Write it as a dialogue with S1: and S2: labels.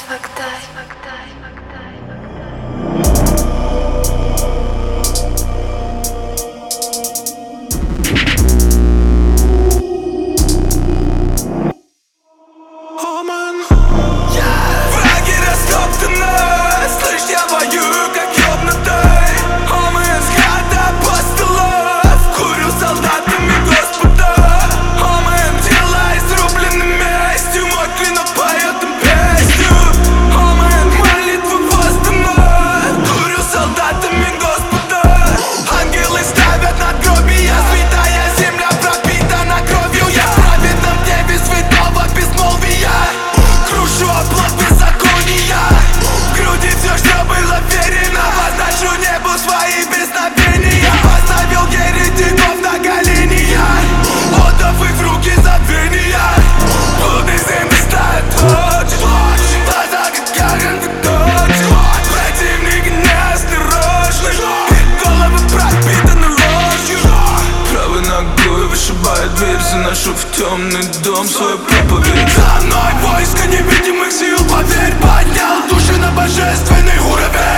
S1: Враги растоптаны, слышь, я воюю как ёбнутый. Мой взгляд апостолов, курю солдатами Господа. Мои тела изрублены местью, мой клинок поет им песню. Мои молитвы восстаны, курю солдатами Господа. Ангелы ставят надгробия, святая земля пропитана кровью. Я в праведном небе святого безмолвия, крушу оплот беззакония. В груди все, что было верено, возношу небу свои песнопения. Поставил еретиков на колени, отдав их в руки забвения. Блудный земли знает точь, глаза как ярен, как точь. Противник неосторожный, и головы пропитаны ложью. Правой ногой вышибает дверь, заношу в темный дом свою проповедь. За мной войско невидимых сил, поверь, поднял души на божественный уровень.